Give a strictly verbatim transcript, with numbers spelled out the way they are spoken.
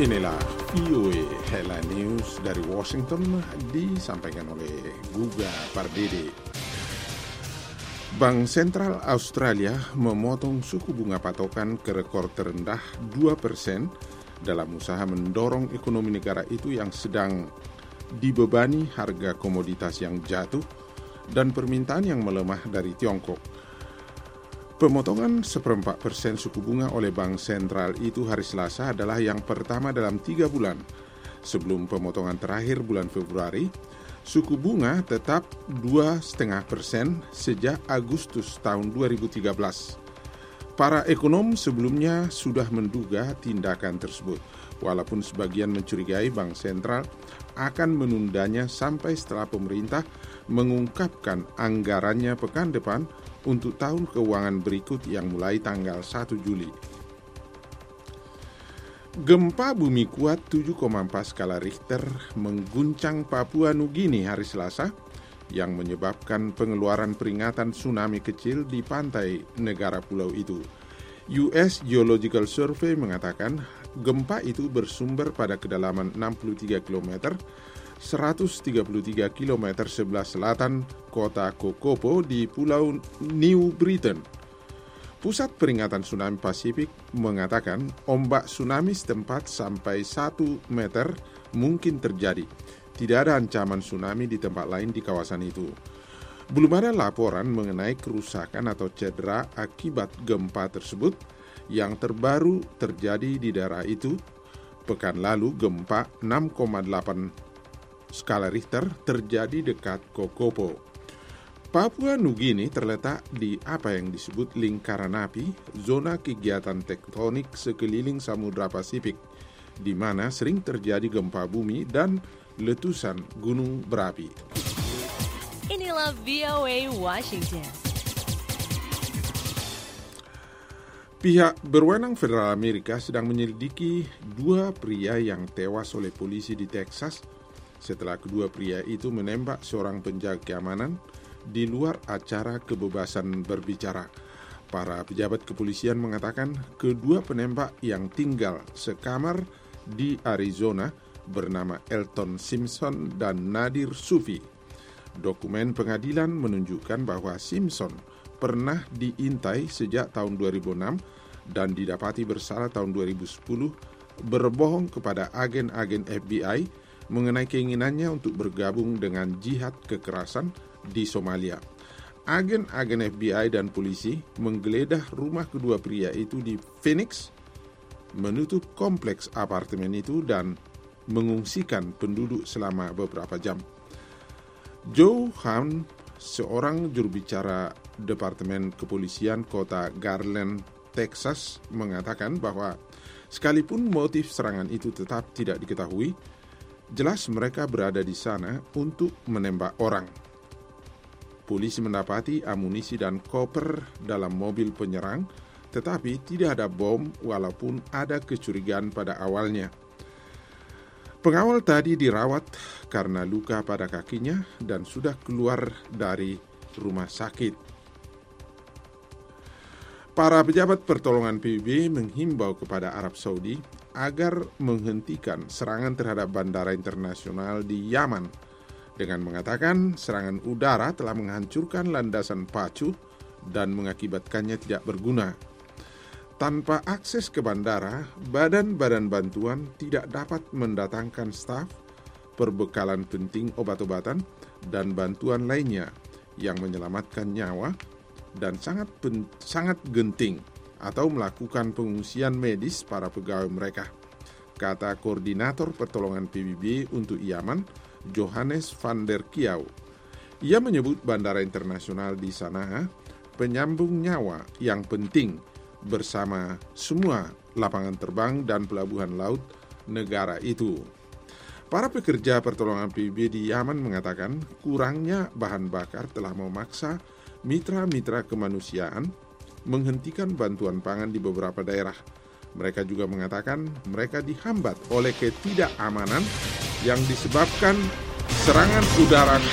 Inilah V O A Headline News dari Washington disampaikan oleh Guga Pardede. Bank Sentral Australia memotong suku bunga patokan ke rekor terendah dua persen dalam usaha mendorong ekonomi negara itu yang sedang dibebani harga komoditas yang jatuh dan permintaan yang melemah dari Tiongkok. Pemotongan seperempat persen suku bunga oleh Bank Sentral itu hari Selasa adalah yang pertama dalam tiga bulan. Sebelum pemotongan terakhir bulan Februari, suku bunga tetap dua koma lima persen sejak Agustus tahun dua ribu tiga belas. Para ekonom sebelumnya sudah menduga tindakan tersebut, walaupun sebagian mencurigai Bank Sentral akan menundanya sampai setelah pemerintah mengungkapkan anggarannya pekan depan untuk tahun keuangan berikut yang mulai tanggal satu Juli. Gempa bumi kuat tujuh koma empat skala Richter mengguncang Papua Nugini hari Selasa yang menyebabkan pengeluaran peringatan tsunami kecil di pantai negara pulau itu. U S Geological Survey mengatakan gempa itu bersumber pada kedalaman enam puluh tiga kilometer, seratus tiga puluh tiga kilometer sebelah selatan kota Kokopo di Pulau New Britain. Pusat Peringatan Tsunami Pasifik mengatakan ombak tsunami setempat sampai satu meter mungkin terjadi. Tidak ada ancaman tsunami di tempat lain di kawasan itu. Belum ada laporan mengenai kerusakan atau cedera akibat gempa tersebut yang terbaru terjadi di daerah itu. Pekan lalu gempa enam koma delapan skala Richter terjadi dekat Kokopo. Papua Nugini terletak di apa yang disebut lingkaran api, zona kegiatan tektonik sekeliling Samudra Pasifik, di mana sering terjadi gempa bumi dan letusan gunung berapi. Inilah V O A Washington. Pihak berwenang Federal Amerika sedang menyelidiki dua pria yang tewas oleh polisi di Texas setelah kedua pria itu menembak seorang penjaga keamanan di luar acara kebebasan berbicara. Para pejabat kepolisian mengatakan kedua penembak yang tinggal sekamar di Arizona bernama Elton Simpson dan Nadir Sufi. Dokumen pengadilan menunjukkan bahwa Simpson pernah diintai sejak tahun dua ribu enam dan didapati bersalah tahun dua ribu sepuluh berbohong kepada agen-agen F B I mengenai keinginannya untuk bergabung dengan jihad kekerasan di Somalia. Agen-agen F B I dan polisi menggeledah rumah kedua pria itu di Phoenix, menutup kompleks apartemen itu dan mengungsikan penduduk selama beberapa jam. Joe Hunt, seorang jurubicara Departemen Kepolisian Kota Garland, Texas, mengatakan bahwa sekalipun motif serangan itu tetap tidak diketahui, jelas mereka berada di sana untuk menembak orang. Polisi mendapati amunisi dan koper dalam mobil penyerang, tetapi tidak ada bom walaupun ada kecurigaan pada awalnya. Pengawal tadi dirawat karena luka pada kakinya dan sudah keluar dari rumah sakit. Para pejabat pertolongan P B B menghimbau kepada Arab Saudi agar menghentikan serangan terhadap bandara internasional di Yaman dengan mengatakan serangan udara telah menghancurkan landasan pacu dan mengakibatkannya tidak berguna. Tanpa akses ke bandara, badan-badan bantuan tidak dapat mendatangkan staf, perbekalan penting obat-obatan, dan bantuan lainnya yang menyelamatkan nyawa dan sangat pen, sangat genting atau melakukan pengungsian medis para pegawai mereka, kata Koordinator Pertolongan P B B untuk Yaman, Johannes van der Kiau. Ia menyebut bandara internasional di Sanaa penyambung nyawa yang penting bersama semua lapangan terbang dan pelabuhan laut negara itu. Para pekerja pertolongan P B B di Yaman mengatakan kurangnya bahan bakar telah memaksa mitra-mitra kemanusiaan menghentikan bantuan pangan di beberapa daerah. Mereka juga mengatakan mereka dihambat oleh ketidakamanan yang disebabkan serangan udara